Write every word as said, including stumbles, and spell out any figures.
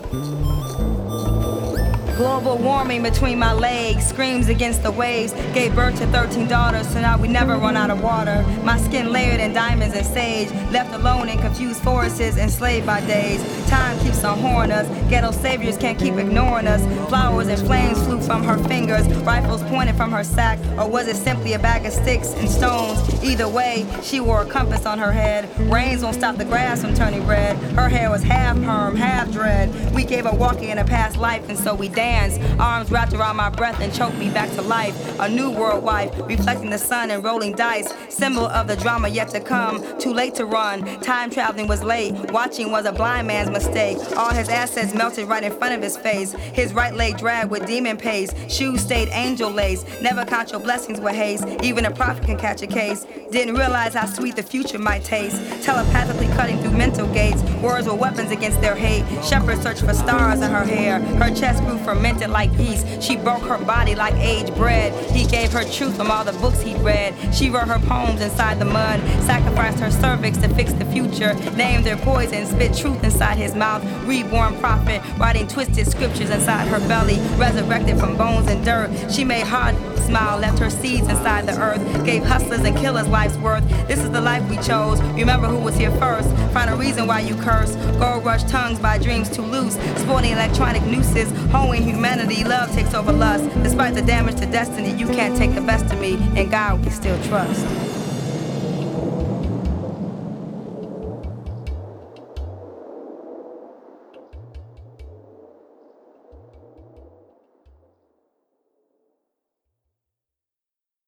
Global warming between my legs, screams against the waves. Gave birth to thirteen daughters, so now we never run out of water. My skin layered in diamonds and sage, left alone in confused forests, enslaved by days. Time keeps on whoring us, ghetto saviors can't keep ignoring us. Flowers and flames flew from her fingers, rifles pointed from her sack, or was it simply a bag of sticks and stones? Either way, she wore a compass on her head. Rains won't stop the grass from turning red. Her hair was half perm, half dread. We gave her walking in a past life, and so we danced. Arms wrapped around my breath and choked me back to life. A new world wife, reflecting the sun and rolling dice. Symbol of the drama yet to come. Too late to run. Time traveling was late. Watching was a blind man's mistake. All his assets melted right in front of his face. His right leg dragged with demon pace. Shoes stayed angel lace. Never count your blessings with haste. Even a prophet can catch a case. Didn't realize how sweet the future might taste. Telepathically cutting through mental gates. Words were weapons against their hate. Shepherds searched for stars in her hair. Her chest grew fermented like yeast. She broke her body like aged bread. He gave her truth from all the books he'd read. She wrote her poems inside the mud. Sacrificed her cervix to fix the future. Named their poison, spit truth inside his mouth. Reborn prophet, writing twisted scriptures inside her belly. Resurrected from bones and dirt. She made heart smile, left her seeds inside the earth. Gave hustlers and killers life's worth. This is the life we chose. Remember who was here first. Find a reason why you curse. Gold rush tongues by dreams too loose. Sporting electronic nooses. Hoeing humanity, love takes over lust. Despite the damage to destiny, you can't take the best of me. And God we still trust.